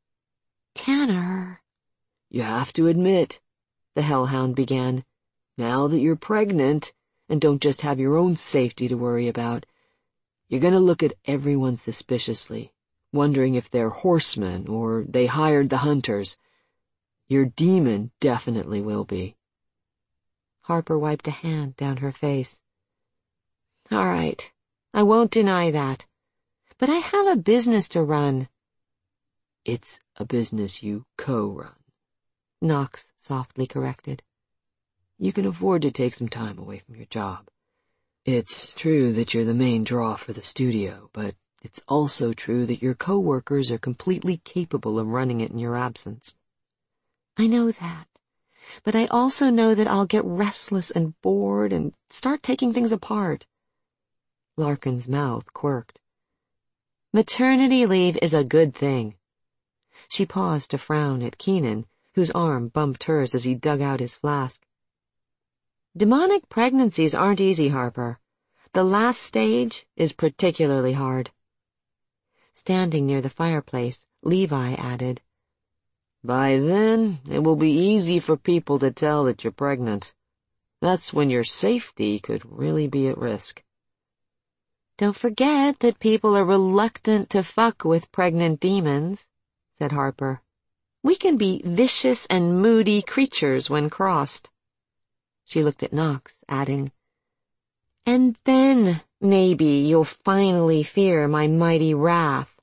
Tanner. You have to admit, the hellhound began, now that you're pregnant and don't just have your own safety to worry about, you're going to look at everyone suspiciously, wondering if they're horsemen or they hired the hunters. Your demon definitely will be. Harper wiped a hand down her face. All right, I won't deny that. But I have a business to run. It's a business you co-run, Knox softly corrected. You can afford to take some time away from your job. It's true that you're the main draw for the studio, but it's also true that your co-workers are completely capable of running it in your absence. I know that, but I also know that I'll get restless and bored and start taking things apart. Larkin's mouth quirked. Maternity leave is a good thing. She paused to frown at Keenan, whose arm bumped hers as he dug out his flask. Demonic pregnancies aren't easy, Harper. The last stage is particularly hard. Standing near the fireplace, Levi added, By then, it will be easy for people to tell that you're pregnant. That's when your safety could really be at risk. Don't forget that people are reluctant to fuck with pregnant demons, said Harper. We can be vicious and moody creatures when crossed. She looked at Knox, adding, And then, maybe, you'll finally fear my mighty wrath.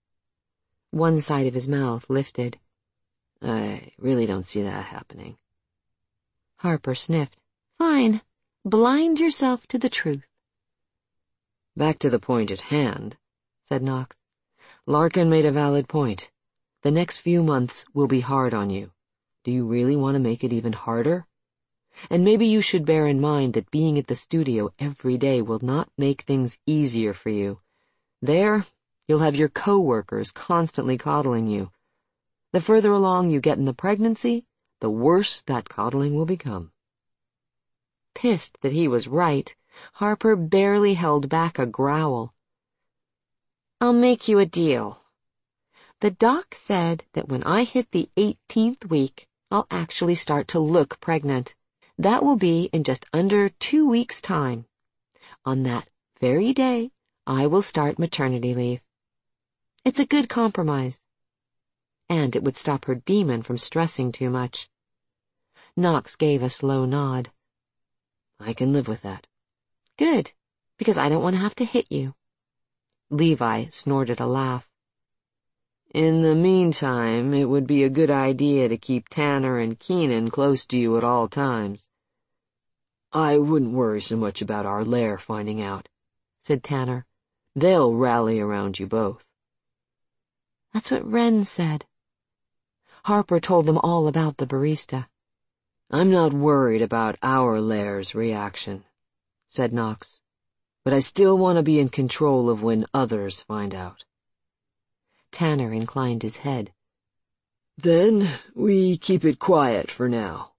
One side of his mouth lifted. I really don't see that happening. Harper sniffed. Fine. Blind yourself to the truth. Back to the point at hand, said Knox. Larkin made a valid point. The next few months will be hard on you. Do you really want to make it even harder? And maybe you should bear in mind that being at the studio every day will not make things easier for you. There, you'll have your co-workers constantly coddling you. The further along you get in the pregnancy, the worse that coddling will become. Pissed that he was right, Harper barely held back a growl. I'll make you a deal. The doc said that when I hit the eighteenth week, I'll actually start to look pregnant. That will be in just under two weeks' time. On that very day, I will start maternity leave. It's a good compromise. And it would stop her demon from stressing too much. Knox gave a slow nod. I can live with that. Good, because I don't want to have to hit you. Levi snorted a laugh. In the meantime, it would be a good idea to keep Tanner and Keenan close to you at all times. I wouldn't worry so much about our lair finding out, said Tanner. They'll rally around you both. That's what Wren said. Harper told them all about the barista. I'm not worried about our lair's reaction, said Knox, but I still want to be in control of when others find out. Tanner inclined his head. Then we keep it quiet for now.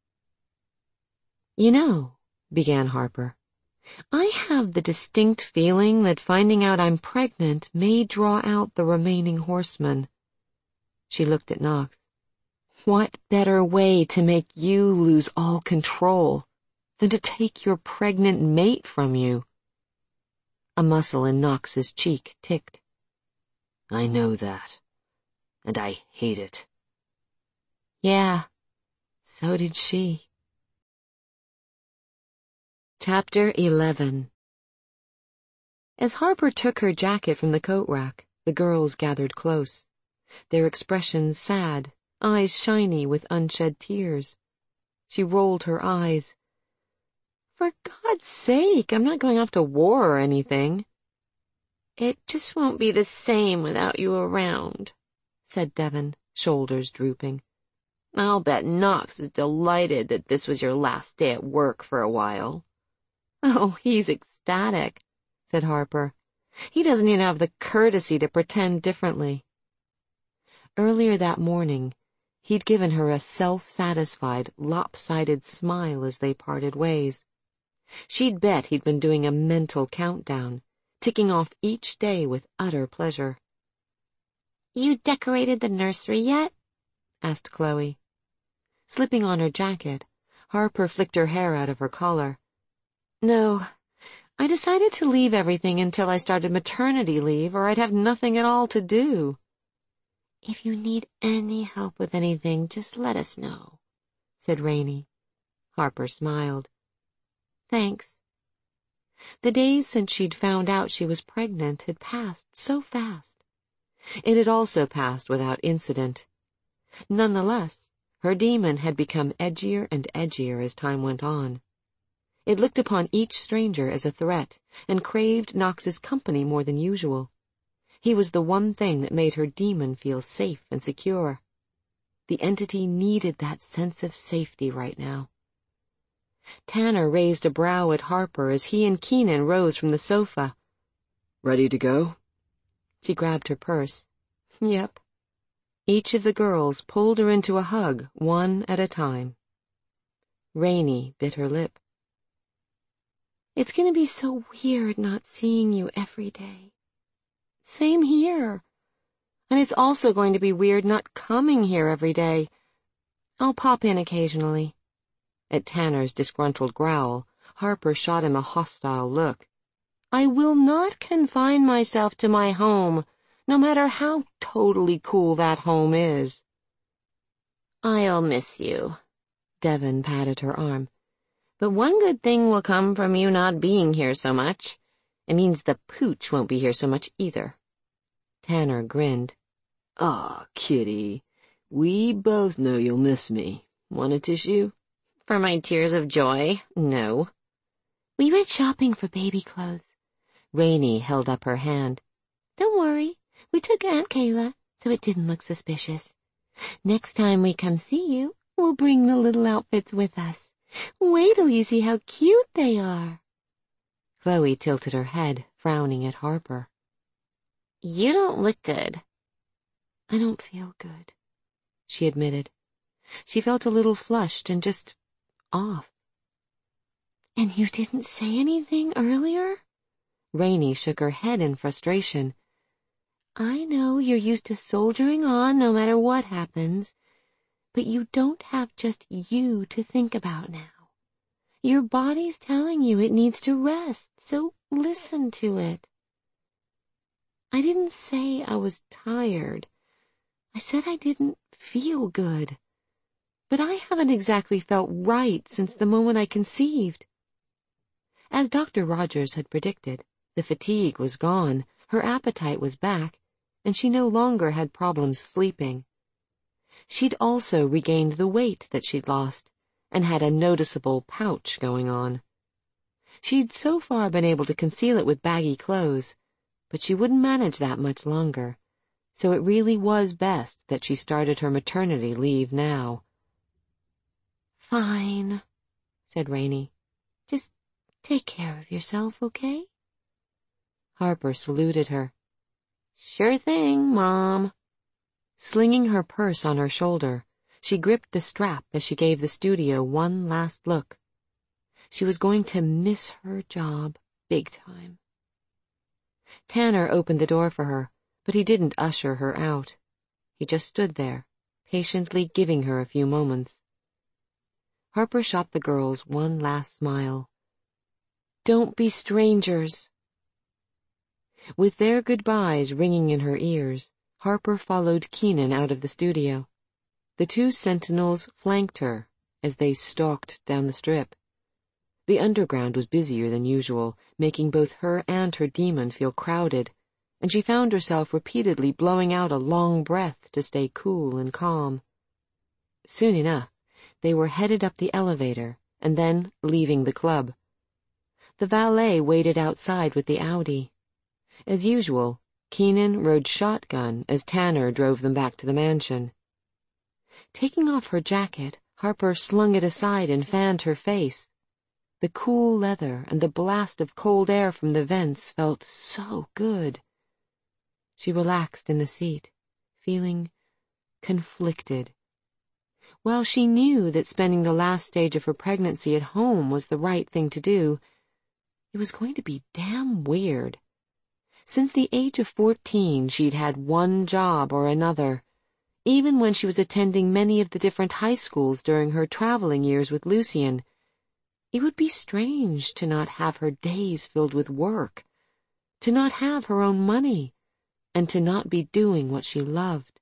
You know, began Harper, I have the distinct feeling that finding out I'm pregnant may draw out the remaining horsemen. She looked at Knox. What better way to make you lose all control than to take your pregnant mate from you? A muscle in Knox's cheek ticked. I know that, and I hate it. Yeah, so did she. Chapter eleven. As Harper took her jacket from the coat rack, the girls gathered close, their expressions sad, eyes shiny with unshed tears. She rolled her eyes. For God's sake, I'm not going off to war or anything. It just won't be the same without you around, said Devon, shoulders drooping. I'll bet Knox is delighted that this was your last day at work for a while. Oh, he's ecstatic, said Harper. He doesn't even have the courtesy to pretend differently. Earlier that morning, he'd given her a self-satisfied, lopsided smile as they parted ways. She'd bet he'd been doing a mental countdown, ticking off each day with utter pleasure. You decorated the nursery yet? Asked Chloe. Slipping on her jacket, Harper flicked her hair out of her collar. No, I decided to leave everything until I started maternity leave, or I'd have nothing at all to do. If you need any help with anything, just let us know, said Rainey. Harper smiled. Thanks. The days since she'd found out she was pregnant had passed so fast. It had also passed without incident. Nonetheless, her demon had become edgier and edgier as time went on. It looked upon each stranger as a threat and craved Knox's company more than usual. He was the one thing that made her demon feel safe and secure. The entity needed that sense of safety right now. Tanner raised a brow at Harper as he and Keenan rose from the sofa. Ready to go? She grabbed her purse. Yep. Each of the girls pulled her into a hug, one at a time. Rainey bit her lip. It's going to be so weird not seeing you every day. Same here. And it's also going to be weird not coming here every day. I'll pop in occasionally." At Tanner's disgruntled growl, Harper shot him a hostile look. "I will not confine myself to my home, no matter how totally cool that home is." "I'll miss you." Devon patted her arm. "But one good thing will come from you not being here so much. It means the pooch won't be here so much either." Tanner grinned. "Aw, kitty, we both know you'll miss me. Want a tissue?" "For my tears of joy, no." "We went shopping for baby clothes." Rainey held up her hand. "Don't worry, we took Aunt Kayla, so it didn't look suspicious. Next time we come see you, we'll bring the little outfits with us. Wait till you see how cute they are." Chloe tilted her head, frowning at Harper. "You don't look good." "I don't feel good," she admitted. She felt a little flushed and just off. "And you didn't say anything earlier?" Rainey shook her head in frustration. "I know you're used to soldiering on no matter what happens, but you don't have just you to think about now. Your body's telling you it needs to rest, so listen to it." "I didn't say I was tired. I said I didn't feel good. But I haven't exactly felt right since the moment I conceived." As Doctor Rogers had predicted, the fatigue was gone, her appetite was back, and she no longer had problems sleeping. She'd also regained the weight that she'd lost, and had a noticeable pouch going on. She'd so far been able to conceal it with baggy clothes, but she wouldn't manage that much longer, so it really was best that she started her maternity leave now. "Fine," said Rainey. "Just take care of yourself, okay?" Harper saluted her. "Sure thing, Mom." Slinging her purse on her shoulder, she gripped the strap as she gave the studio one last look. She was going to miss her job big time. Tanner opened the door for her, but he didn't usher her out. He just stood there, patiently giving her a few moments. Harper shot the girls one last smile. "Don't be strangers." With their goodbyes ringing in her ears, Harper followed Keenan out of the studio. The two sentinels flanked her as they stalked down the strip. The underground was busier than usual, making both her and her demon feel crowded, and she found herself repeatedly blowing out a long breath to stay cool and calm. Soon enough, they were headed up the elevator and then leaving the club. The valet waited outside with the Audi. As usual, Keenan rode shotgun as Tanner drove them back to the mansion. Taking off her jacket, Harper slung it aside and fanned her face. The cool leather and the blast of cold air from the vents felt so good. She relaxed in the seat, feeling conflicted. While she knew that spending the last stage of her pregnancy at home was the right thing to do, it was going to be damn weird. Since the age of fourteen, she'd had one job or another, even when she was attending many of the different high schools during her traveling years with Lucien. It would be strange to not have her days filled with work, to not have her own money, and to not be doing what she loved.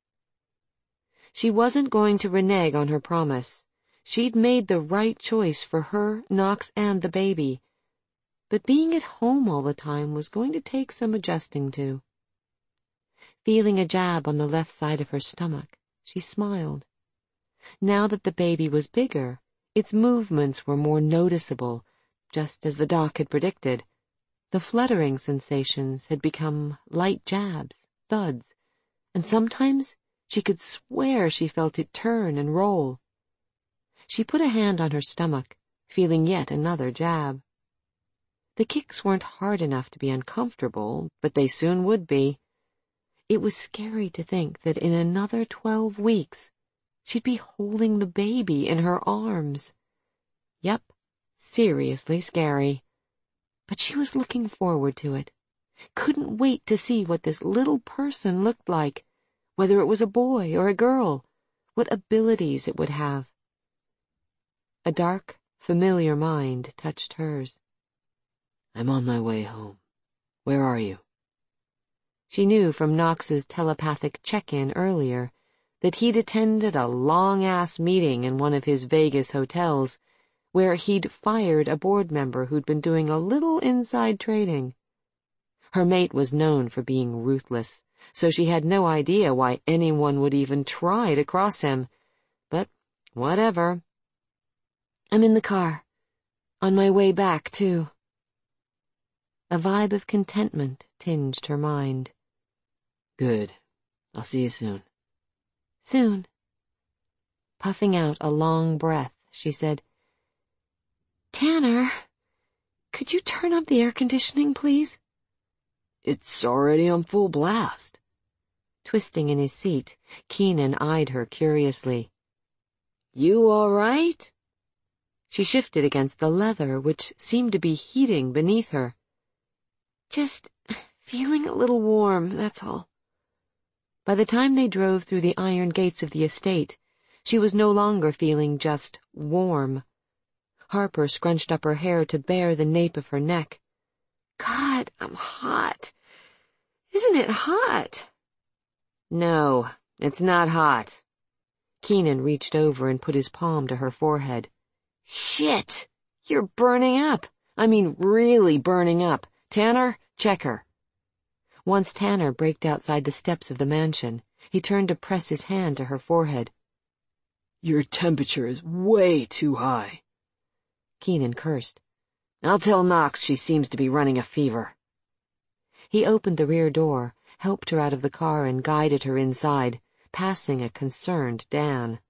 She wasn't going to renege on her promise. She'd made the right choice for her, Knox, and the baby. But being at home all the time was going to take some adjusting to. Feeling a jab on the left side of her stomach, she smiled. Now that the baby was bigger, its movements were more noticeable, just as the doc had predicted. The fluttering sensations had become light jabs, thuds, and sometimes she could swear she felt it turn and roll. She put a hand on her stomach, feeling yet another jab. The kicks weren't hard enough to be uncomfortable, but they soon would be. It was scary to think that in another twelve weeks, she'd be holding the baby in her arms. Yep, seriously scary. But she was looking forward to it. Couldn't wait to see what this little person looked like, whether it was a boy or a girl, what abilities it would have. A dark, familiar mind touched hers. I'm on my way home. Where are you? She knew from Knox's telepathic check-in earlier that he'd attended a long-ass meeting in one of his Vegas hotels where he'd fired a board member who'd been doing a little inside trading. Her mate was known for being ruthless, so she had no idea why anyone would even try to cross him. But whatever. I'm in the car. On my way back, too. A vibe of contentment tinged her mind. Good. I'll see you soon. Soon. Puffing out a long breath, she said, Tanner, could you turn up the air conditioning, please? It's already on full blast. Twisting in his seat, Keenan eyed her curiously. You all right? She shifted against the leather, which seemed to be heating beneath her. Just feeling a little warm, that's all. By the time they drove through the iron gates of the estate, she was no longer feeling just warm. Harper scrunched up her hair to bare the nape of her neck. God, I'm hot. Isn't it hot? No, it's not hot. Keenan reached over and put his palm to her forehead. Shit! You're burning up. I mean really burning up. Tanner, check her. Once Tanner braked outside the steps of the mansion, he turned to press his hand to her forehead. Your temperature is way too high. Keenan cursed. I'll tell Knox she seems to be running a fever. He opened the rear door, helped her out of the car, and guided her inside, passing a concerned Dan.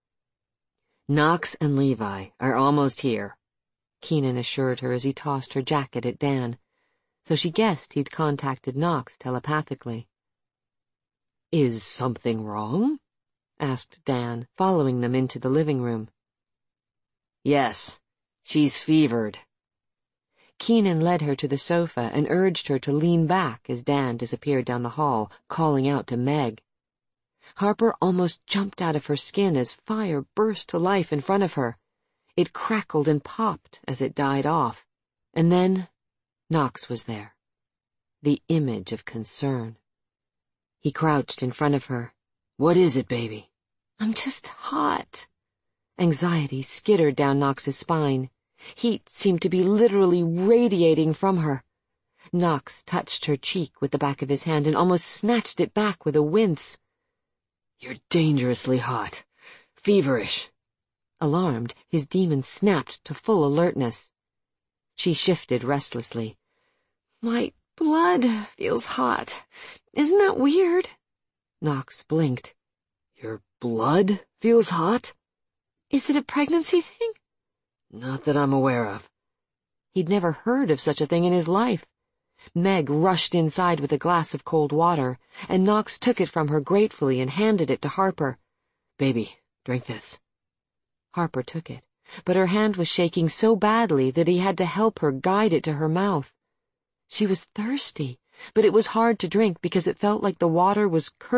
Knox and Levi are almost here, Keenan assured her as he tossed her jacket at Dan, so she guessed he'd contacted Knox telepathically. Is something wrong? Asked Dan, following them into the living room. Yes, she's fevered. Keenan led her to the sofa and urged her to lean back as Dan disappeared down the hall, calling out to Meg. Harper almost jumped out of her skin as fire burst to life in front of her. It crackled and popped as it died off. And then Knox was there, the image of concern. He crouched in front of her. What is it, baby? I'm just hot. Anxiety skittered down Knox's spine. Heat seemed to be literally radiating from her. Knox touched her cheek with the back of his hand and almost snatched it back with a wince. You're dangerously hot. Feverish. Alarmed, his demon snapped to full alertness. She shifted restlessly. My blood feels hot. Isn't that weird? Knox blinked. Your blood feels hot? Is it a pregnancy thing? Not that I'm aware of. He'd never heard of such a thing in his life. Meg rushed inside with a glass of cold water, and Knox took it from her gratefully and handed it to Harper. Baby, drink this. Harper took it, but her hand was shaking so badly that he had to help her guide it to her mouth. She was thirsty, but it was hard to drink because it felt like the water was